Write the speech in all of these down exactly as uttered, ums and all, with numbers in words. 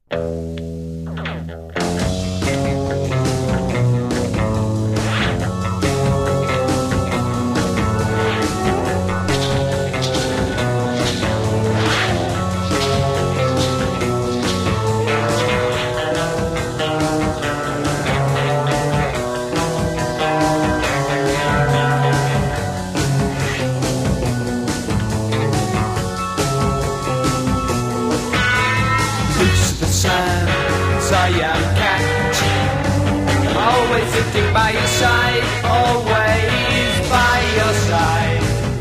I am cat, always sitting by your side, always by your side.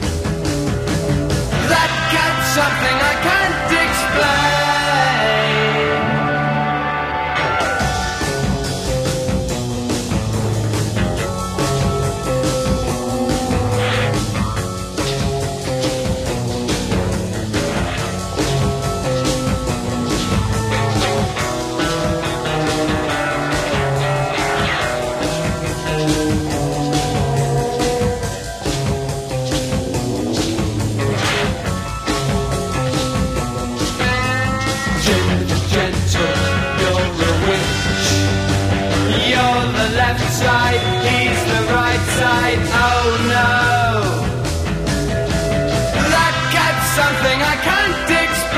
That cat's something I can't explain. Left side, he's the right side, oh no. That cat's something I can't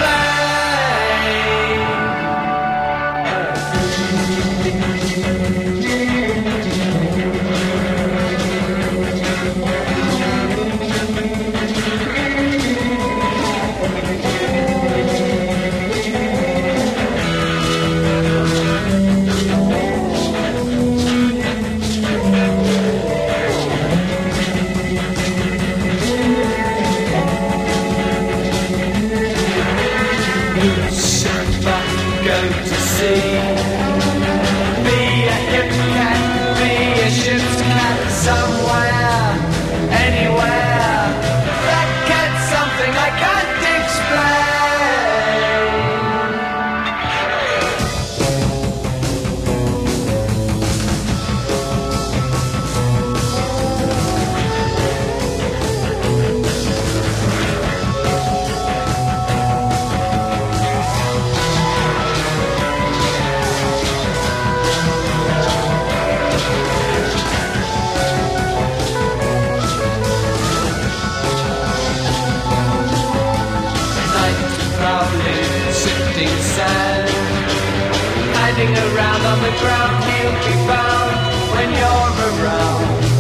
go to sea. Be a hip cat, be a ship's cat, somewhere, anywhere. That cat's something I can't hiding around on the ground, he'll be found when you're around.